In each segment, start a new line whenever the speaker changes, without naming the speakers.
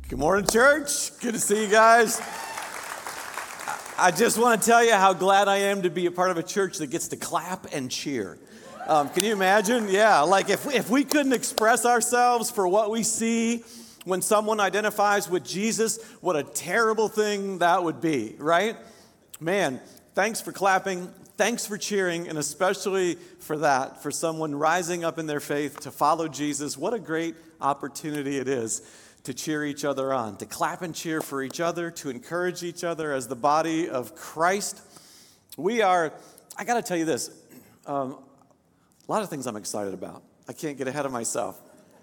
Good morning, church. Good to see you guys. I just want to tell you how glad I am to be a part of a church that gets to clap and cheer. Can you imagine? Yeah, like if we couldn't express ourselves for what we see when someone identifies with Jesus, what a terrible thing that would be, right? Man, thanks for clapping. Thanks for cheering, and especially for that, for someone rising up in their faith to follow Jesus. What a great opportunity it is to cheer each other on, to clap and cheer for each other, to encourage each other as the body of Christ. I got to tell you this, a lot of things I'm excited about. I can't get ahead of myself.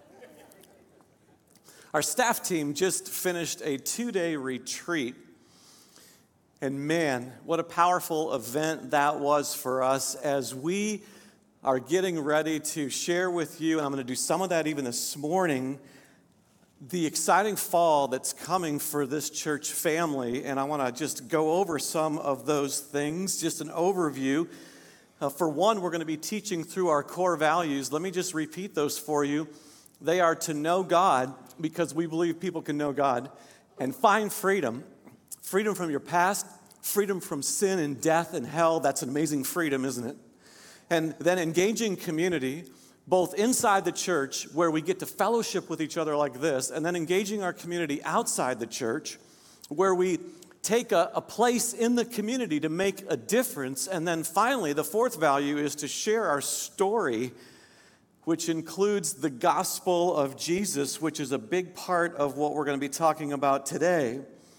Our staff team just finished a 2-day retreat. And man, what a powerful event that was for us as we are getting ready to share with you, and I'm going to do some of that even this morning, the exciting fall that's coming for this church family. And I want to just go over some of those things, just an overview. For one, we're going to be teaching through our core values. Let me just repeat those for you. They are to know God, because we believe people can know God, and find freedom. Freedom from your past, freedom from sin and death and hell. That's an amazing freedom, isn't it? And then engaging community, both inside the church, where we get to fellowship with each other like this, and then engaging our community outside the church, where we take a place in the community to make a difference. And then finally, the fourth value is to share our story, which includes the gospel of Jesus, which is a big part of what we're going to be talking about today.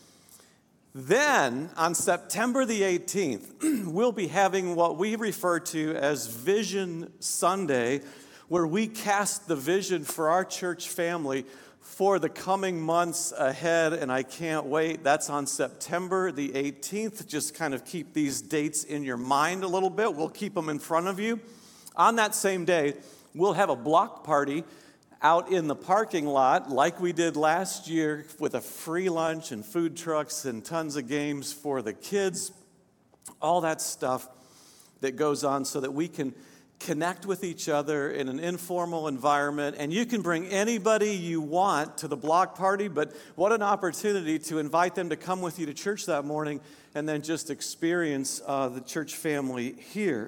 Then, on September the 18th, we'll be having what we refer to as Vision Sunday, where we cast the vision for our church family for the coming months ahead, and I can't wait. That's on September the 18th. Just kind of keep these dates in your mind a little bit. We'll keep them in front of you. On that same day, we'll have a block party out in the parking lot like we did last year with a free lunch and food trucks and tons of games for the kids. All that stuff that goes on so that we can connect with each other in an informal environment. And you can bring anybody you want to the block party, but what an opportunity to invite them to come with you to church that morning and then just experience the church family here.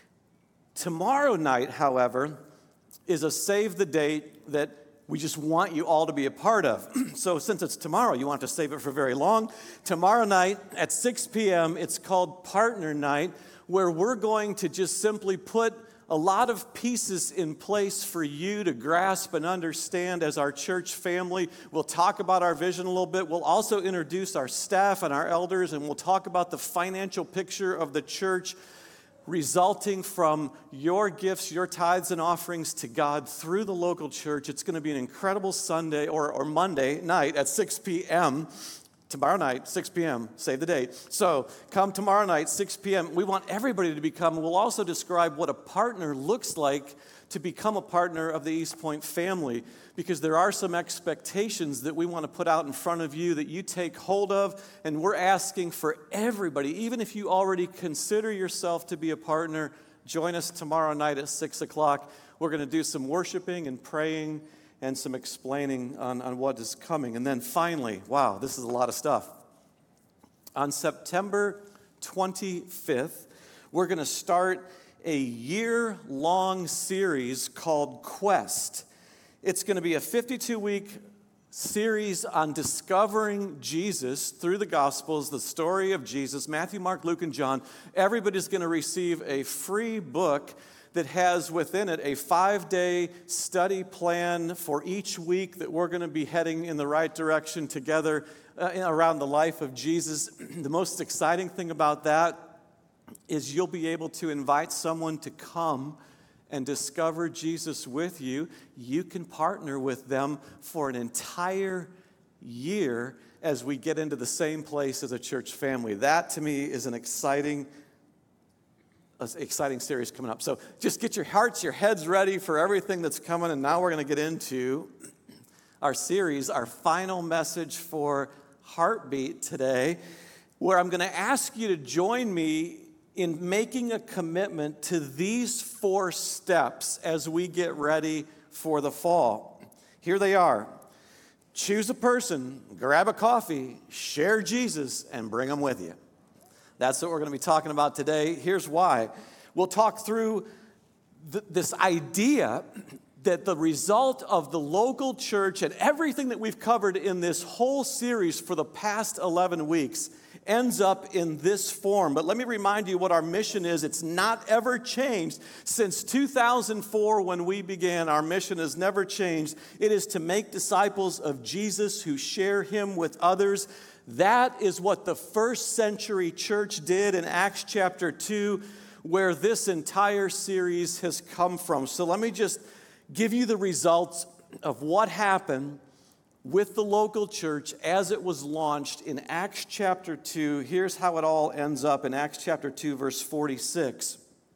Tomorrow night, however, is a save the date that we just want you all to be a part of. So since it's tomorrow, you want to save it for very long. Tomorrow night at 6 p.m., it's called Partner Night, where we're going to just simply put a lot of pieces in place for you to grasp and understand as our church family. We'll talk about our vision a little bit. We'll also introduce our staff and our elders, and we'll talk about the financial picture of the church resulting from your gifts, your tithes and offerings to God through the local church. It's going to be an incredible Sunday or Monday night at 6 p.m., Tomorrow night, 6 p.m., save the date. So come tomorrow night, 6 p.m. We want everybody to become. We'll also describe what a partner looks like to become a partner of the East Point family, because there are some expectations that we want to put out in front of you that you take hold of, and we're asking for everybody, even if you already consider yourself to be a partner, join us tomorrow night at 6 o'clock. We're going to do some worshiping and praying and some explaining on what is coming. And then finally, wow, this is a lot of stuff. On September 25th, we're going to start a year-long series called Quest. It's going to be a 52-week series on discovering Jesus through the Gospels, the story of Jesus, Matthew, Mark, Luke, and John. Everybody's going to receive a free book that has within it a 5-day study plan for each week that we're going to be heading in the right direction together around the life of Jesus. The most exciting thing about that is you'll be able to invite someone to come and discover Jesus with you. You can partner with them for an entire year as we get into the same place as a church family. That, to me, is an exciting series coming up. So just get your hearts, your heads ready for everything that's coming. And now we're going to get into our series, our final message for Heartbeat today, where I'm going to ask you to join me in making a commitment to these 4 steps as we get ready for the fall. Here they are. choose a person, grab a coffee, share Jesus, and bring them with you. That's what we're going to be talking about today. Here's why. We'll talk through this idea that the result of the local church and everything that we've covered in this whole series for the past 11 weeks ends up in this form. But let me remind you what our mission is. It's not ever changed. Since 2004, when we began, our mission has never changed. It is to make disciples of Jesus who share him with others. That is what the first century church did in Acts chapter 2, where this entire series has come from. So let me just give you the results of what happened with the local church as it was launched in Acts chapter 2. Here's how it all ends up in Acts chapter 2, verse 46.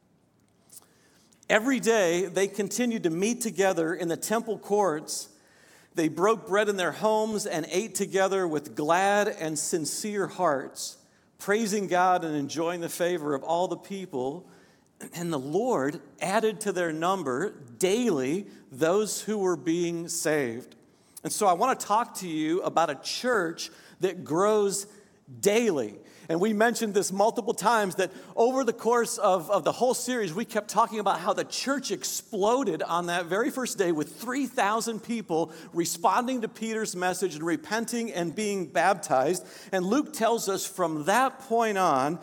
Every day they continued to meet together in the temple courts. They broke bread in their homes and ate together with glad and sincere hearts, praising God and enjoying the favor of all the people. And the Lord added to their number daily those who were being saved. And so I want to talk to you about a church that grows daily. And we mentioned this multiple times, that over the course of the whole series, we kept talking about how the church exploded on that very first day with 3,000 people responding to Peter's message and repenting and being baptized. And Luke tells us from that point on,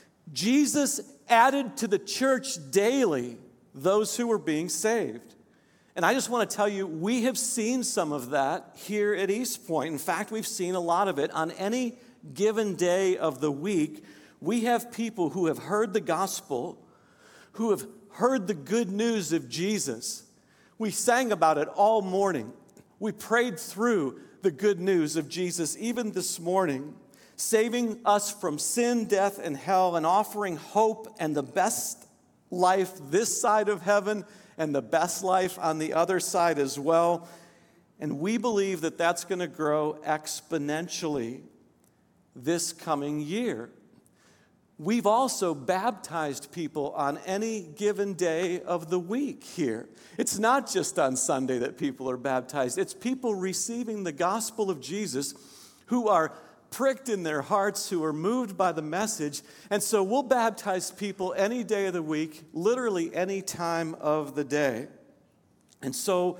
Jesus added to the church daily those who were being saved. And I just want to tell you, we have seen some of that here at East Point. In fact, we've seen a lot of it. On any given day of the week, we have people who have heard the gospel, who have heard the good news of Jesus. We sang about it all morning. We prayed through the good news of Jesus even this morning, saving us from sin, death, and hell, and offering hope and the best life this side of heaven and the best life on the other side as well. And we believe that that's going to grow exponentially this coming year. We've also baptized people on any given day of the week here. It's not just on Sunday that people are baptized. It's people receiving the gospel of Jesus who are pricked in their hearts, who are moved by the message. And so we'll baptize people any day of the week, literally any time of the day. And so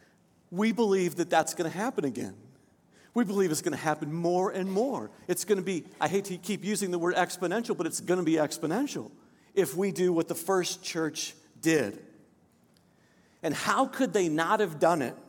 we believe that that's going to happen again. We believe it's going to happen more and more. It's going to be, I hate to keep using the word exponential, but it's going to be exponential if we do what the first church did. And how could they not have done it?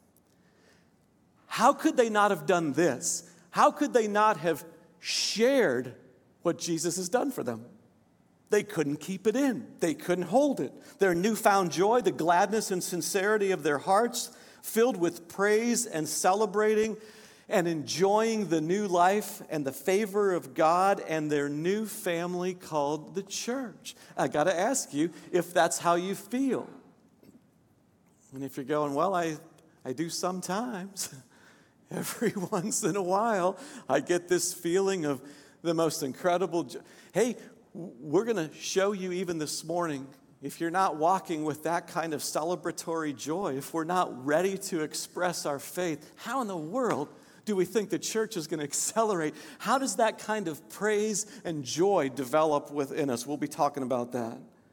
How could they not have done this? How could they not have shared what Jesus has done for them? They couldn't keep it in. They couldn't hold it. Their newfound joy, the gladness and sincerity of their hearts, filled with praise and celebrating and enjoying the new life and the favor of God and their new family called the church. I got to ask you if that's how you feel. And if you're going, well, I do sometimes. Every once in a while, I get this feeling of the most incredible joy. Hey, we're going to show you even this morning, if you're not walking with that kind of celebratory joy, if we're not ready to express our faith, how in the world do we think the church is going to accelerate? How does that kind of praise and joy develop within us? We'll be talking about that.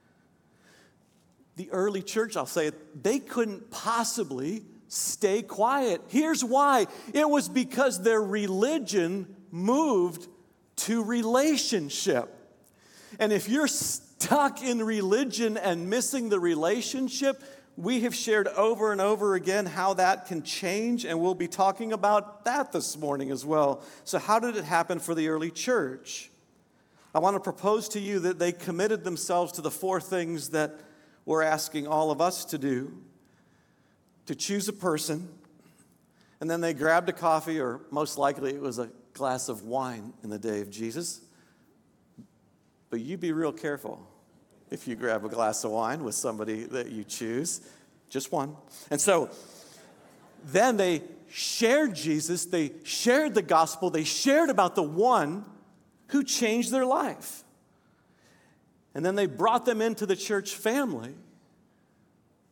The early church, I'll say it, they couldn't possibly stay quiet. Here's why. It was because their religion moved to relationship. And if you're stuck in religion and missing the relationship, we have shared over and over again how that can change, and we'll be talking about that this morning as well. So how did it happen for the early church? I want to propose to you that they committed themselves to the four things that we're asking all of us to do. To choose a person, and then they grabbed a coffee, or most likely it was a glass of wine in the day of Jesus. But you be real careful if you grab a glass of wine with somebody that you choose, just one. And so then they shared Jesus, they shared the gospel, they shared about the one who changed their life. And then they brought them into the church family.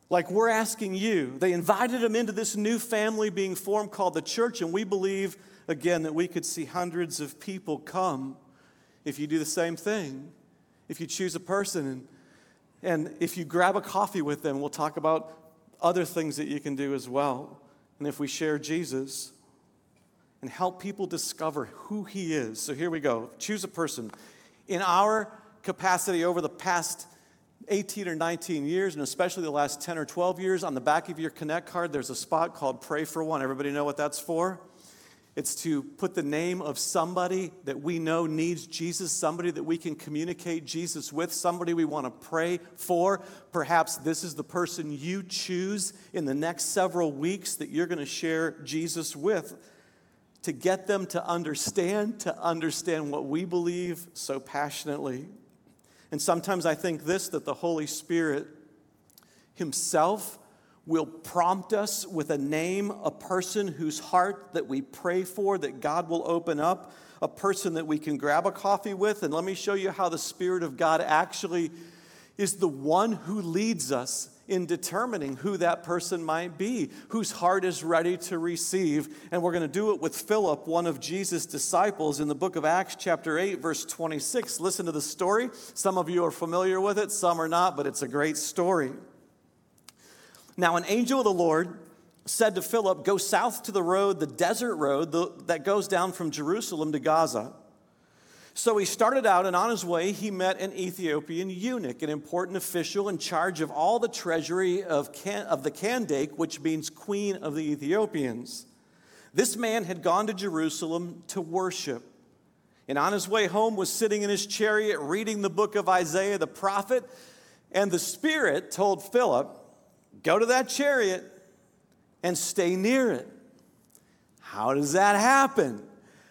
Like we're asking you. They invited him into this new family being formed called the church, and we believe, again, that we could see hundreds of people come if you do the same thing. If you choose a person and if you grab a coffee with them, we'll talk about other things that you can do as well. And if we share Jesus and help people discover who he is. So here we go. Choose a person. In our capacity over the past 18 or 19 years, and especially the last 10 or 12 years, on the back of your Connect card, there's a spot called Pray for One. Everybody know what that's for? It's to put the name of somebody that we know needs Jesus, somebody that we can communicate Jesus with, somebody we want to pray for. Perhaps this is the person you choose in the next several weeks that you're going to share Jesus with, to get them to understand what we believe so passionately. And sometimes I think that the Holy Spirit himself will prompt us with a name, a person whose heart that we pray for, that God will open up, a person that we can grab a coffee with. And let me show you how the Spirit of God actually is the one who leads us in determining who that person might be, whose heart is ready to receive. And we're going to do it with Philip, one of Jesus' disciples, in the book of Acts chapter 8, verse 26. Listen to the story. Some of you are familiar with it, some are not, but it's a great story. Now an angel of the Lord said to Philip, "Go south to the road, the desert road that goes down from Jerusalem to Gaza." So he started out, and on his way, he met an Ethiopian eunuch, an important official in charge of all the treasury of the Kandake, which means queen of the Ethiopians. This man had gone to Jerusalem to worship, and on his way home was sitting in his chariot reading the book of Isaiah the prophet, and the Spirit told Philip, "Go to that chariot and stay near it." How does that happen?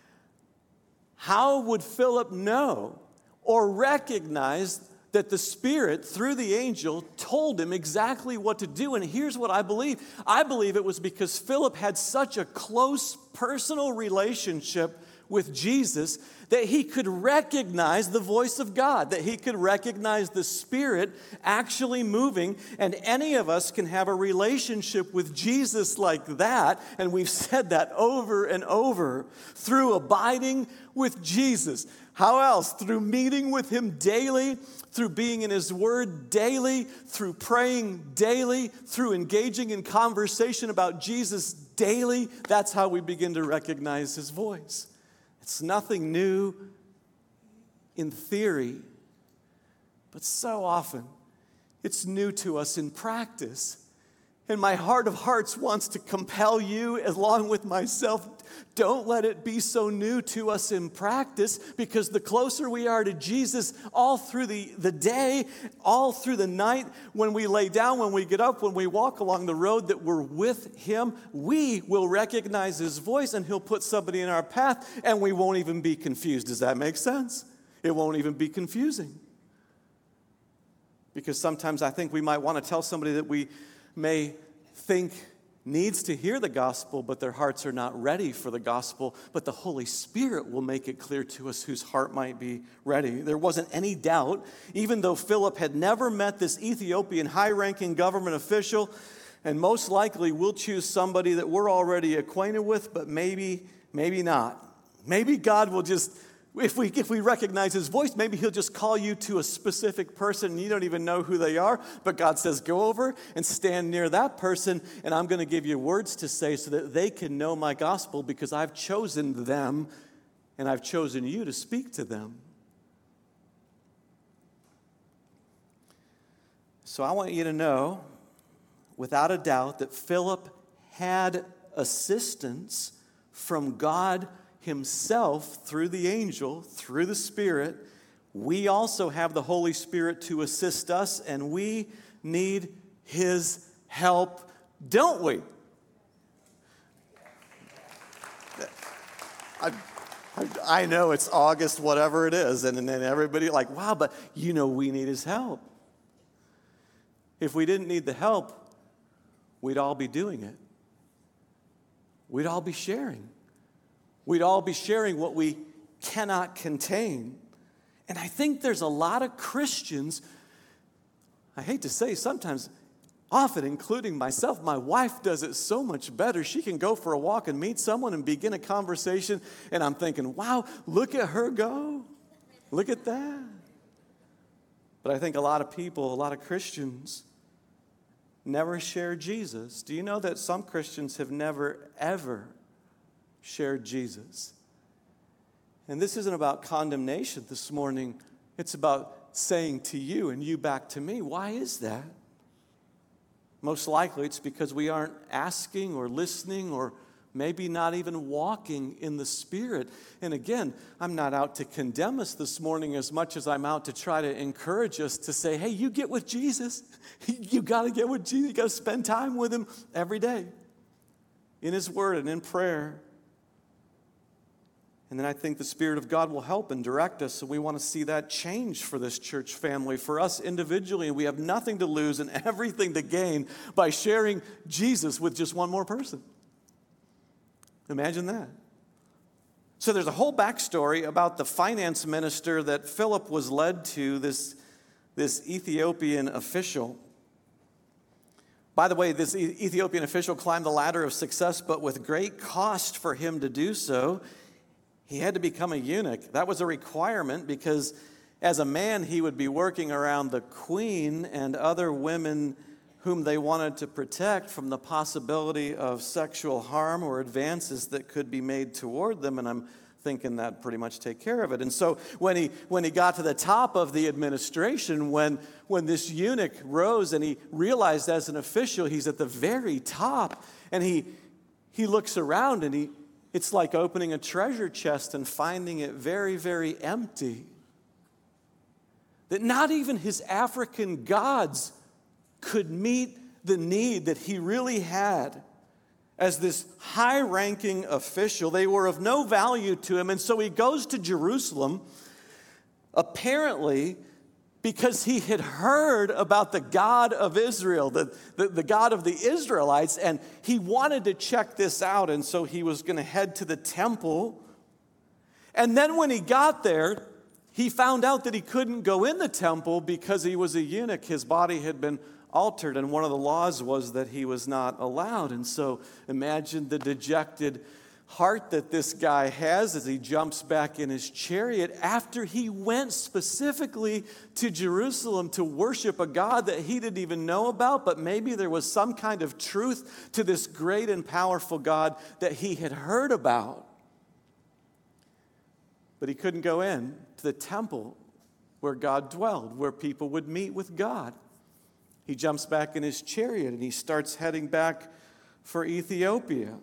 How would Philip know or recognize that the Spirit, through the angel, told him exactly what to do? And here's what I believe. I believe it was because Philip had such a close personal relationship with Jesus that he could recognize the voice of God, that he could recognize the Spirit actually moving. And any of us can have a relationship with Jesus like that, and we've said that over and over, through abiding with Jesus. How else? Through meeting with him daily, through being in his word daily, through praying daily, through engaging in conversation about Jesus daily. That's how we begin to recognize his voice. It's nothing new in theory, but so often it's new to us in practice. And my heart of hearts wants to compel you, along with myself, don't let it be so new to us in practice, because the closer we are to Jesus all through the day, all through the night, when we lay down, when we get up, when we walk along the road that we're with him, we will recognize his voice, and he'll put somebody in our path, and we won't even be confused. Does that make sense? It won't even be confusing. Because sometimes I think we might want to tell somebody that we may think needs to hear the gospel, but their hearts are not ready for the gospel. But the Holy Spirit will make it clear to us whose heart might be ready. There wasn't any doubt, even though Philip had never met this Ethiopian high-ranking government official, and most likely we'll choose somebody that we're already acquainted with, but maybe not. Maybe God will just, if we recognize his voice, maybe he'll just call you to a specific person and you don't even know who they are, but God says, go over and stand near that person, and I'm going to give you words to say so that they can know my gospel, because I've chosen them and I've chosen you to speak to them. So I want you to know, without a doubt, that Philip had assistance from God himself through the angel, through the Spirit. We also have the Holy Spirit to assist us, and we need his help, don't we? I know it's August, whatever it is, and then everybody like, wow, but we need his help. If we didn't need the help, we'd all be doing it. We'd all be sharing. We'd all be sharing what we cannot contain. And I think there's a lot of Christians, I hate to say, sometimes often including myself. My wife does it so much better. She can go for a walk and meet someone and begin a conversation, and I'm thinking, wow, look at her go. Look at that. But I think a lot of people, a lot of Christians, never share Jesus. Do you know that some Christians have never, ever shared Jesus? And this isn't about condemnation this morning. It's about saying to you and you back to me, why is that? Most likely it's because we aren't asking or listening or maybe not even walking in the Spirit. And again, I'm not out to condemn us this morning as much as I'm out to try to encourage us to say, hey, you get with Jesus. You got to get with Jesus. You got to spend time with Him every day in His Word and in prayer. And then I think the Spirit of God will help and direct us, so we want to see that change for this church family, for us individually. And we have nothing to lose and everything to gain by sharing Jesus with just one more person. Imagine that. So there's a whole backstory about the finance minister that Philip was led to, this Ethiopian official. By the way, this Ethiopian official climbed the ladder of success, but with great cost for him to do so. He had to become a eunuch. That was a requirement because as a man, he would be working around the queen and other women whom they wanted to protect from the possibility of sexual harm or advances that could be made toward them. And I'm thinking that pretty much take care of it. And so when he got to the top of the administration, when this eunuch rose and he realized as an official he's at the very top, and he looks around and it's like opening a treasure chest and finding it very, very empty. That not even his African gods could meet the need that he really had as this high-ranking official. They were of no value to him, and so he goes to Jerusalem, apparently because he had heard about the God of Israel, the God of the Israelites, and he wanted to check this out, and so he was going to head to the temple. And then when he got there, he found out that he couldn't go in the temple because he was a eunuch. His body had been altered, and one of the laws was that he was not allowed. And so imagine the dejected heart that this guy has as he jumps back in his chariot after he went specifically to Jerusalem to worship a God that he didn't even know about, but maybe there was some kind of truth to this great and powerful God that he had heard about. But he couldn't go in to the temple where God dwelled, where people would meet with God. He jumps back in his chariot and he starts heading back for Ethiopia.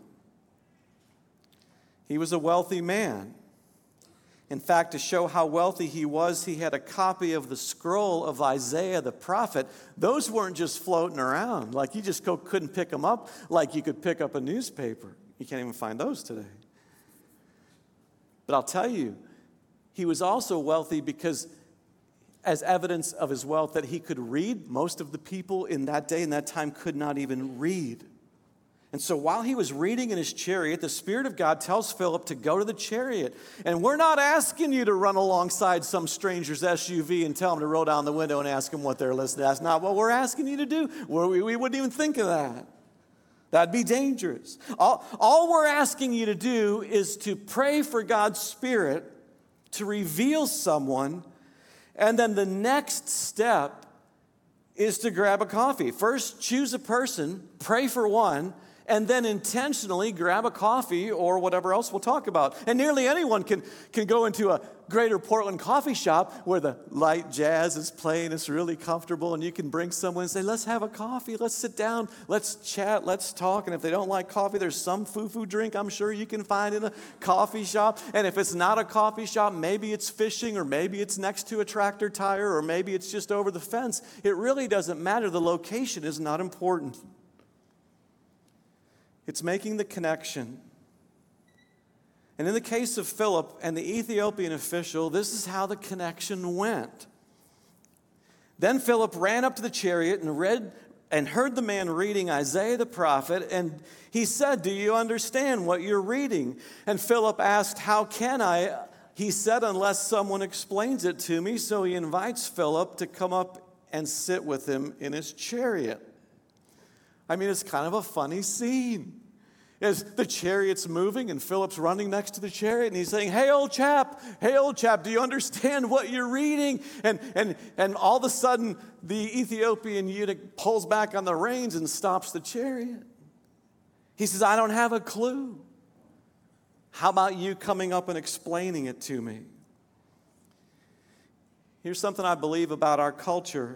He was a wealthy man. In fact, to show how wealthy he was, he had a copy of the scroll of Isaiah the prophet. Those weren't just floating around. Like you just couldn't pick them up like you could pick up a newspaper. You can't even find those today. But I'll tell you, he was also wealthy because as evidence of his wealth that he could read. Most of the people in that day and that time could not even read. And so while he was reading in his chariot, the Spirit of God tells Philip to go to the chariot. And we're not asking you to run alongside some stranger's SUV and tell them to roll down the window and ask them what they're listening to. That's not what we're asking you to do. We wouldn't even think of that. That'd be dangerous. All we're asking you to do is to pray for God's Spirit to reveal someone, and then the next step is to grab a coffee. First, choose a person, pray for one, and then intentionally grab a coffee or whatever else we'll talk about. And nearly anyone can go into a Greater Portland coffee shop where the light jazz is playing. It's really comfortable, and you can bring someone and say, let's have a coffee, let's sit down, let's chat, let's talk. And if they don't like coffee, there's some foo-foo drink I'm sure you can find in a coffee shop. And if it's not a coffee shop, maybe it's fishing, or maybe it's next to a tractor tire, or maybe it's just over the fence. It really doesn't matter. The location is not important. It's making the connection. And in the case of Philip and the Ethiopian official, this is how the connection went. Then Philip ran up to the chariot and read and heard the man reading Isaiah the prophet, and he said, "Do you understand what you're reading?" And Philip asked, "How can I?" He said, "Unless someone explains it to me." So he invites Philip to come up and sit with him in his chariot. I mean, it's kind of a funny scene. As the chariot's moving and Philip's running next to the chariot and he's saying, hey, old chap, do you understand what you're reading? And all of a sudden, the Ethiopian eunuch pulls back on the reins and stops the chariot. He says, I don't have a clue. How about you coming up and explaining it to me? Here's something I believe about our culture,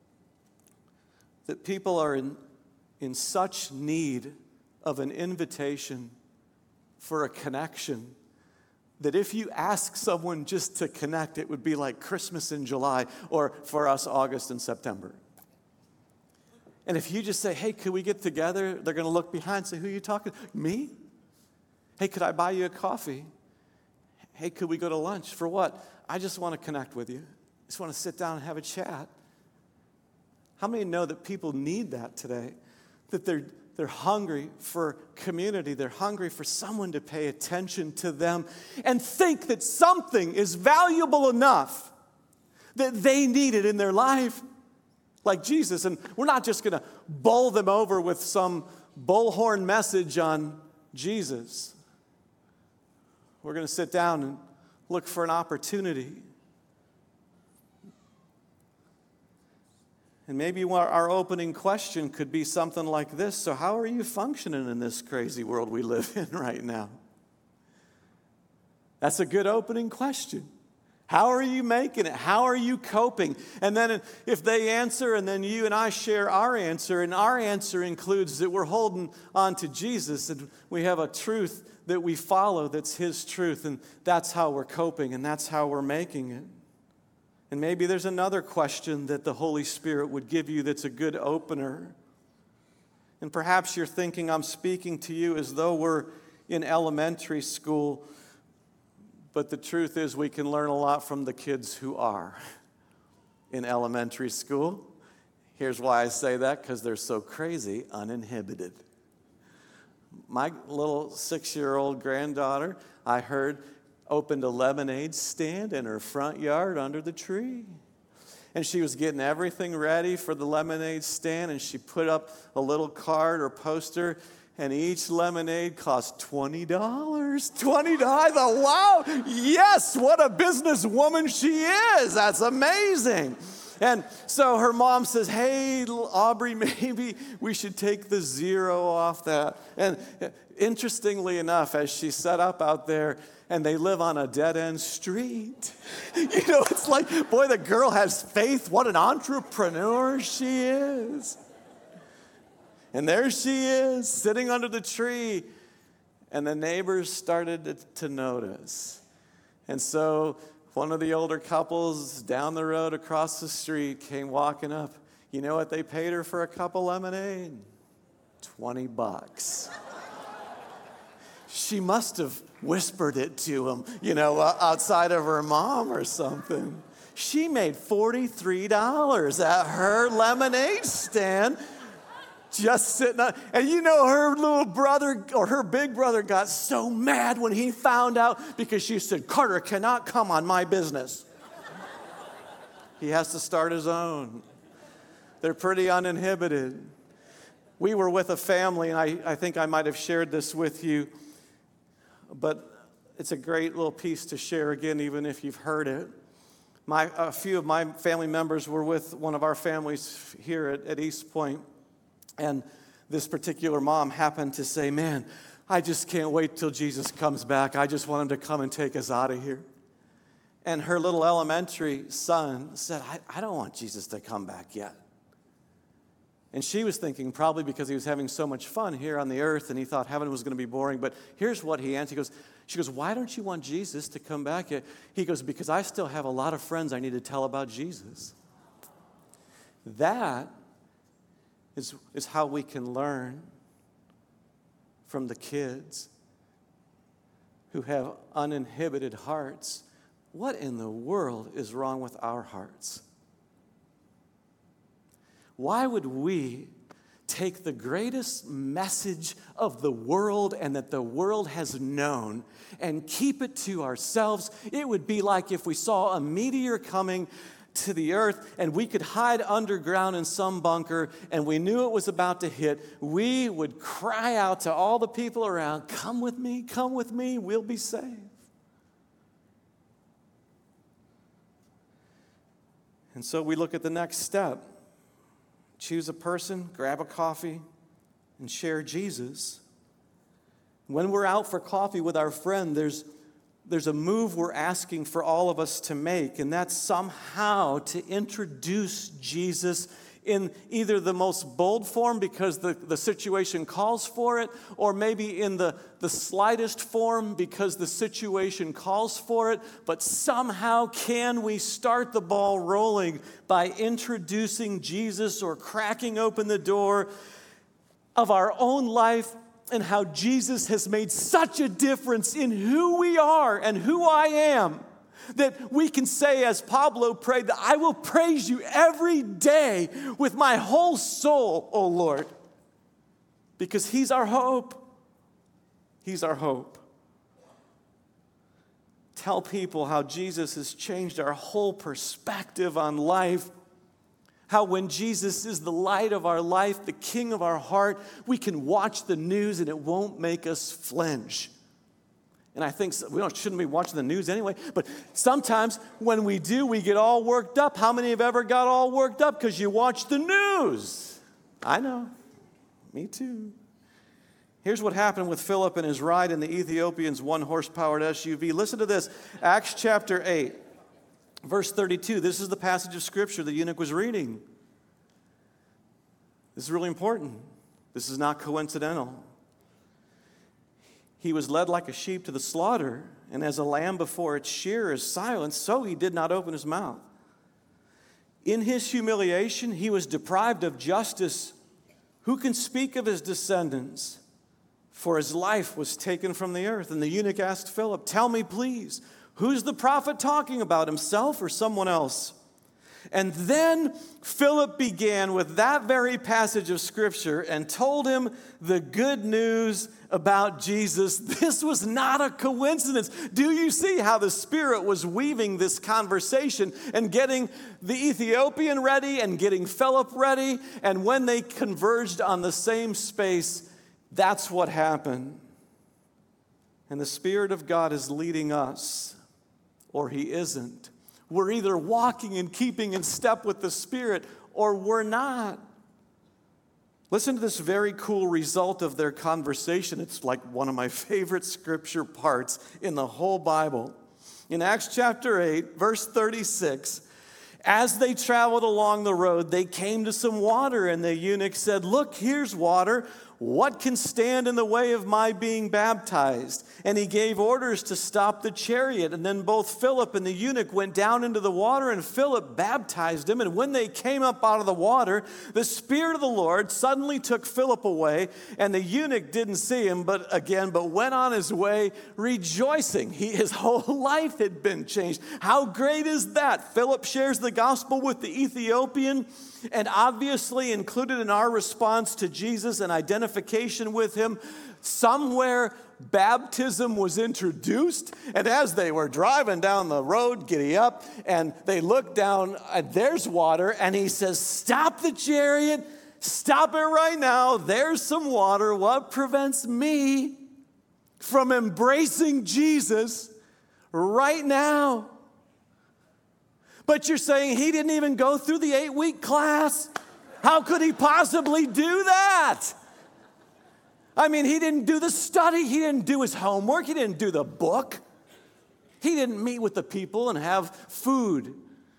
that people are in such need of an invitation for a connection, that if you ask someone just to connect, it would be like Christmas in July, or for us, August and September. And if you just say, hey, could we get together? They're going to look behind and say, who are you talking to? Me? Hey, could I buy you a coffee? Hey, could we go to lunch? For what? I just want to connect with you. I just want to sit down and have a chat. How many know that people need that today? That they're hungry for community. They're hungry for someone to pay attention to them and think that something is valuable enough that they need it in their life, like Jesus. And we're not just going to bowl them over with some bullhorn message on Jesus. We're going to sit down and look for an opportunity. And maybe our opening question could be something like this. So how are you functioning in this crazy world we live in right now? That's a good opening question. How are you making it? How are you coping? And then if they answer, and then you and I share our answer, and our answer includes that we're holding on to Jesus, and we have a truth that we follow that's His truth, and that's how we're coping, and that's how we're making it. And maybe there's another question that the Holy Spirit would give you that's a good opener. And perhaps you're thinking, I'm speaking to you as though we're in elementary school, but the truth is we can learn a lot from the kids who are in elementary school. Here's why I say that, because they're so crazy uninhibited. My little 6-year-old granddaughter, I heard, opened a lemonade stand in her front yard under the tree. And she was getting everything ready for the lemonade stand, and she put up a little card or poster, and each lemonade cost $20. $20. I thought, wow, yes, what a businesswoman she is. That's amazing. And so her mom says, hey, Aubrey, maybe we should take the zero off that. And interestingly enough, as she set up out there, and they live on a dead-end street. It's like, boy, the girl has faith. What an entrepreneur she is. And there she is, sitting under the tree. And the neighbors started to notice. And so one of the older couples down the road across the street came walking up. You know what they paid her for a cup of lemonade? $20. She must have whispered it to him, outside of her mom or something. She made $43 at her lemonade stand, just sitting on. And her little brother or her big brother got so mad when he found out, because she said, Carter cannot come on my business. He has to start his own. They're pretty uninhibited. We were with a family, and I think I might have shared this with you, but it's a great little piece to share again, even if you've heard it. A few of my family members were with one of our families here at East Point, and this particular mom happened to say, man, I just can't wait till Jesus comes back. I just want him to come and take us out of here. And her little elementary son said, I don't want Jesus to come back yet. And she was thinking probably because he was having so much fun here on the earth and he thought heaven was going to be boring. But here's what he answered. She goes, why don't you want Jesus to come back yet? He goes, because I still have a lot of friends I need to tell about Jesus. That is how we can learn from the kids who have uninhibited hearts. What in the world is wrong with our hearts? Why would we take the greatest message of the world and that the world has known and keep it to ourselves? It would be like if we saw a meteor coming to the earth and we could hide underground in some bunker and we knew it was about to hit, we would cry out to all the people around, come with me, we'll be safe. And so we look at the next step. Choose a person, grab a coffee, and share Jesus. When we're out for coffee with our friend, there's a move we're asking for all of us to make, and that's somehow to introduce Jesus in either the most bold form because the situation calls for it, or maybe in the slightest form because the situation calls for it. But somehow can we start the ball rolling by introducing Jesus or cracking open the door of our own life and how Jesus has made such a difference in who we are and who I am, that we can say, as Pablo prayed, that I will praise you every day with my whole soul, O Lord, because he's our hope. He's our hope. Tell people how Jesus has changed our whole perspective on life. How when Jesus is the light of our life, the king of our heart, we can watch the news and it won't make us flinch. And I think shouldn't be watching the news anyway, but sometimes when we do, we get all worked up. How many have ever got all worked up because you watch the news? I know. Me too. Here's what happened with Philip and his ride in the Ethiopian's one-horse-powered SUV. Listen to this. Acts chapter 8, verse 32. This is the passage of Scripture the eunuch was reading. This is really important. This is not coincidental. He was led like a sheep to the slaughter, and as a lamb before its shearer is silent, so he did not open his mouth. In his humiliation, he was deprived of justice. Who can speak of his descendants? For his life was taken from the earth. And the eunuch asked Philip, tell me, please, who's the prophet talking about, himself or someone else? And then Philip began with that very passage of Scripture and told him the good news about Jesus. This was not a coincidence. Do you see how the Spirit was weaving this conversation and getting the Ethiopian ready and getting Philip ready? And when they converged on the same space, that's what happened. And the Spirit of God is leading us, or he isn't. We're either walking and keeping in step with the Spirit, or we're not. Listen to this very cool result of their conversation. It's like one of my favorite scripture parts in the whole Bible. In Acts chapter 8, verse 36, as they traveled along the road, they came to some water, and the eunuch said, look, here's water. What can stand in the way of my being baptized? And he gave orders to stop the chariot. And then both Philip and the eunuch went down into the water, and Philip baptized him. And when they came up out of the water, the Spirit of the Lord suddenly took Philip away, and the eunuch didn't see him, but went on his way rejoicing. His whole life had been changed. How great is that? Philip shares the gospel with the Ethiopian, and obviously included in our response to Jesus and identification with him, somewhere baptism was introduced. And as they were driving down the road, giddy up, and they looked down, and there's water, and he says, stop the chariot, stop it right now, there's some water. What prevents me from embracing Jesus right now? But you're saying he didn't even go through the 8-week class? How could he possibly do that? I mean, he didn't do the study. He didn't do his homework. He didn't do the book. He didn't meet with the people and have food.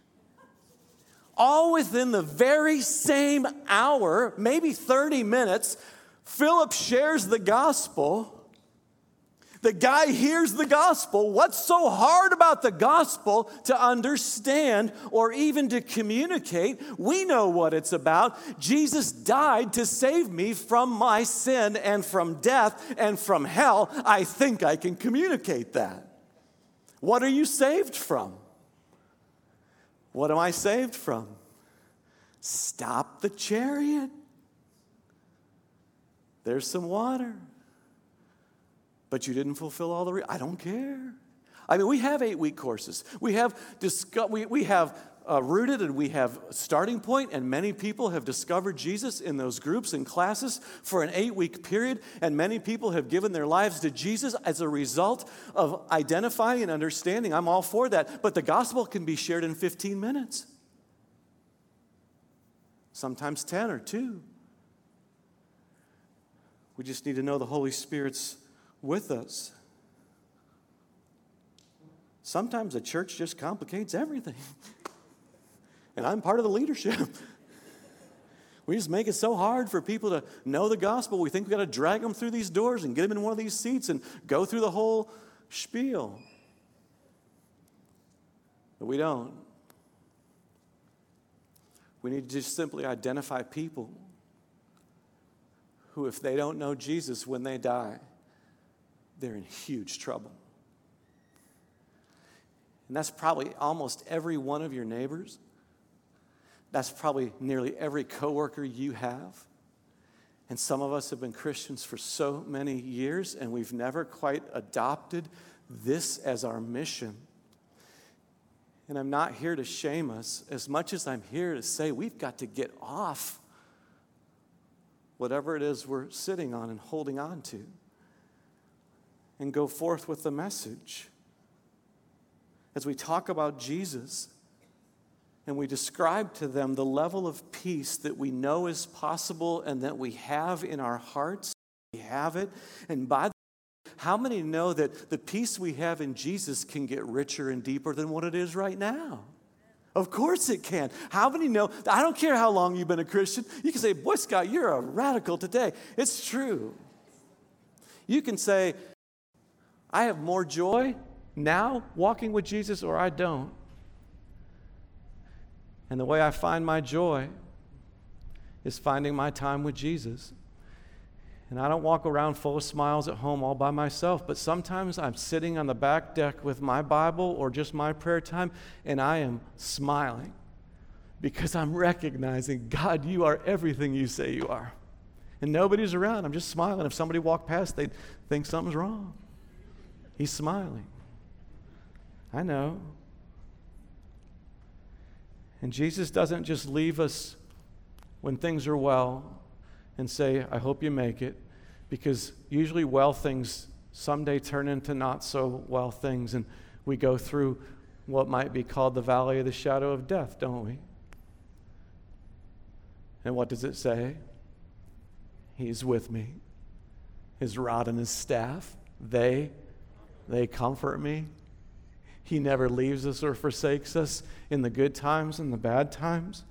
All within the very same hour, maybe 30 minutes, Philip shares the gospel. The guy hears the gospel. What's so hard about the gospel to understand or even to communicate? We know what it's about. Jesus died to save me from my sin and from death and from hell. I think I can communicate that. What are you saved from? What am I saved from? Stop the chariot. There's some water. But you didn't fulfill all the I don't care. I mean, we have 8-week courses. We have rooted and we have a starting point, and many people have discovered Jesus in those groups and classes for an 8-week period, and many people have given their lives to Jesus as a result of identifying and understanding. I'm all for that, but the gospel can be shared in 15 minutes, sometimes 10 or 2. We just need to know the Holy Spirit's with us. Sometimes the church just complicates everything. And I'm part of the leadership. We just make it so hard for people to know the gospel. We think we've got to drag them through these doors and get them in one of these seats and go through the whole spiel. But we don't. We need to just simply identify people who, if they don't know Jesus when they die, they're in huge trouble. And that's probably almost every one of your neighbors. That's probably nearly every coworker you have. And some of us have been Christians for so many years, and we've never quite adopted this as our mission. And I'm not here to shame us as much as I'm here to say we've got to get off whatever it is we're sitting on and holding on to and go forth with the message. As we talk about Jesus, and we describe to them the level of peace that we know is possible and that we have in our hearts. We have it. And by the way, how many know that the peace we have in Jesus can get richer and deeper than what it is right now? Of course it can. How many know? I don't care how long you've been a Christian. You can say, boy, Scott, you're a radical today. It's true. You can say, I have more joy now walking with Jesus, or I don't. And the way I find my joy is finding my time with Jesus. And I don't walk around full of smiles at home all by myself, but sometimes I'm sitting on the back deck with my Bible or just my prayer time, and I am smiling because I'm recognizing, God, you are everything you say you are. And nobody's around. I'm just smiling. If somebody walked past, they'd think something's wrong. He's smiling. I know. And Jesus doesn't just leave us when things are well and say, I hope you make it, because usually well things someday turn into not so well things, and we go through what might be called the valley of the shadow of death, don't we? And what does it say? He's with me. His rod and his staff, they comfort me. He never leaves us or forsakes us in the good times and the bad times.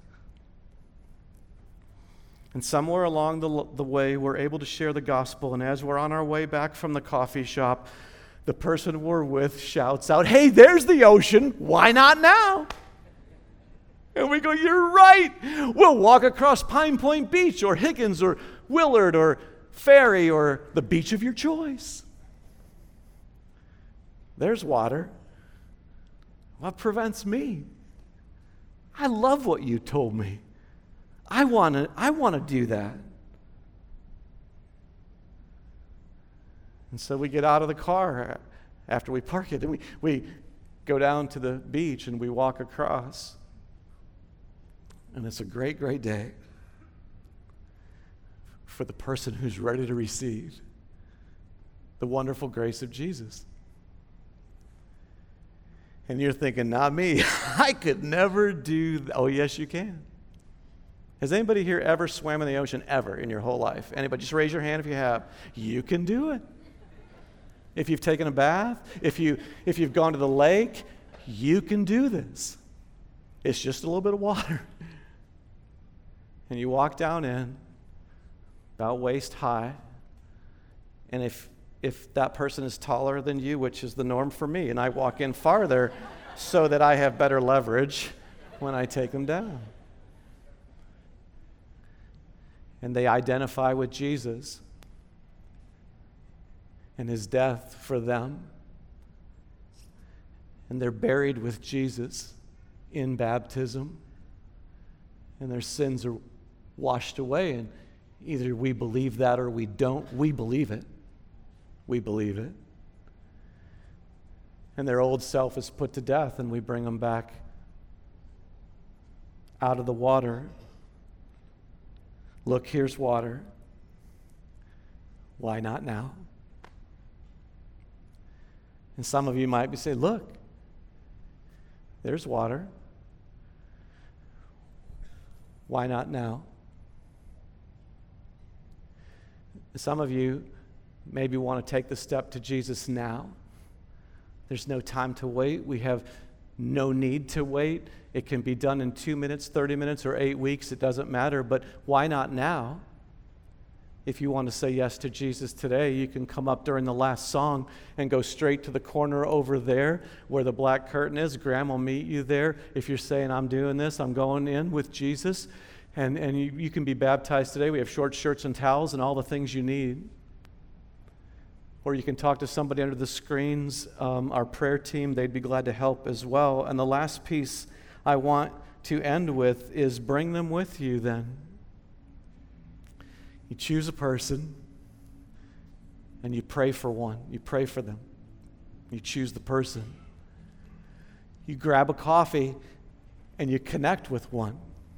And somewhere along the way, we're able to share the gospel. And as we're on our way back from the coffee shop, the person we're with shouts out, hey, there's the ocean. Why not now? And we go, you're right. We'll walk across Pine Point Beach or Higgins or Willard or Ferry or the beach of your choice. There's water. What prevents me? I love what you told me. I want to do that. And so we get out of the car after we park it, and we go down to the beach and we walk across. And it's a great, great day for the person who's ready to receive the wonderful grace of Jesus. And you're thinking, not me. I could never do that. Oh, yes, you can. Has anybody here ever swam in the ocean ever in your whole life? Anybody? Just raise your hand if you have. You can do it. If you've taken a bath, if you've gone to the lake, you can do this. It's just a little bit of water. And you walk down in, about waist high, and if that person is taller than you, which is the norm for me, and I walk in farther so that I have better leverage when I take them down. And they identify with Jesus and his death for them. And they're buried with Jesus in baptism. And their sins are washed away. And either we believe that or we don't. We believe it. We believe it. And their old self is put to death, and we bring them back out of the water. Look, here's water. Why not now? And some of you might be saying, look, there's water. Why not now? Some of you maybe want to take the step to Jesus now. There's no time to wait. We have no need to wait. It can be done in 2 minutes, 30 minutes, or 8 weeks. It doesn't matter. But why not now? If you want to say yes to Jesus today, you can come up during the last song and go straight to the corner over there where the black curtain is. Graham will meet you there. If you're saying, I'm doing this, I'm going in with Jesus, and you can be baptized today. We have short shirts and towels and all the things you need. Or you can talk to somebody under the screens, our prayer team. They'd be glad to help as well. And the last piece I want to end with is bring them with you then. You choose a person and you pray for one. You pray for them. You choose the person. You grab a coffee and you connect with one.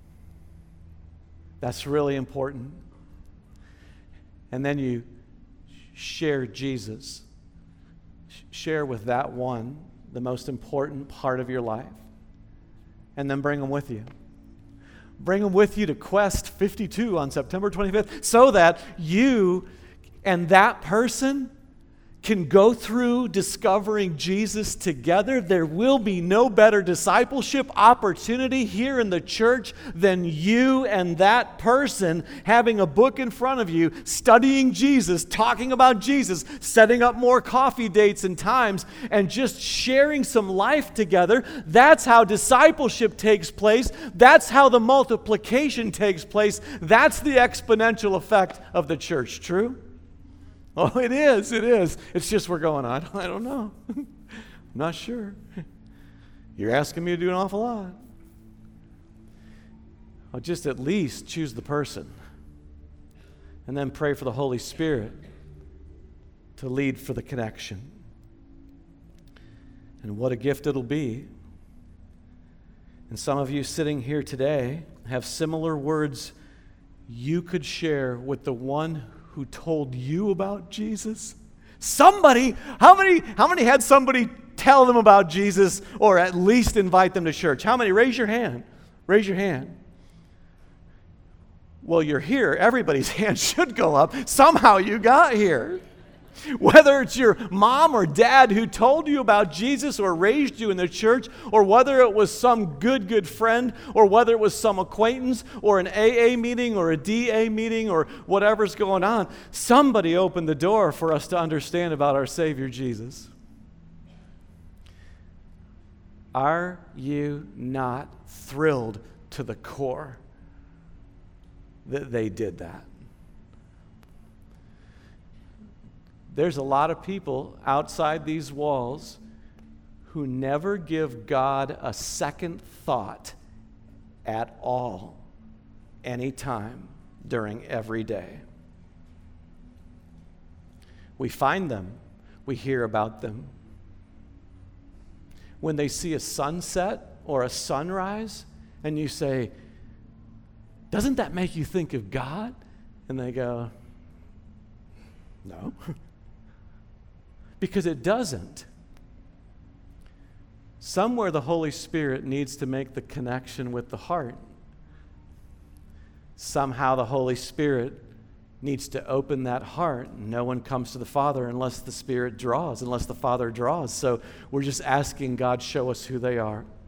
That's really important. And then you share Jesus. Share with that one the most important part of your life. And then bring them with you. Bring them with you to Quest 52 on September 25th so that you and that person can go through discovering Jesus together. There will be no better discipleship opportunity here in the church than you and that person having a book in front of you, studying Jesus, talking about Jesus, setting up more coffee dates and times, and just sharing some life together. That's how discipleship takes place. That's how the multiplication takes place. That's the exponential effect of the church. True? Oh, it is. It's just we're going, I don't know. I'm not sure. You're asking me to do an awful lot. I'll just at least choose the person and then pray for the Holy Spirit to lead for the connection. And what a gift it'll be. And some of you sitting here today have similar words you could share with the one who told you about Jesus? Somebody, how many had somebody tell them about Jesus or at least invite them to church? How many? Raise your hand. Raise your hand. Well, you're here. Everybody's hand should go up. Somehow you got here. Whether it's your mom or dad who told you about Jesus or raised you in the church, or whether it was some good friend, or whether it was some acquaintance, or an AA meeting, or a DA meeting, or whatever's going on, somebody opened the door for us to understand about our Savior Jesus. Are you not thrilled to the core that they did that? There's a lot of people outside these walls who never give God a second thought at all, anytime, during every day. We find them, we hear about them. When they see a sunset or a sunrise, and you say, doesn't that make you think of God? And they go, no. Because it doesn't. Somewhere the Holy Spirit needs to make the connection with the heart. Somehow the Holy Spirit needs to open that heart. No one comes to the Father unless the Spirit draws, unless the Father draws. So we're just asking God, show us who they are.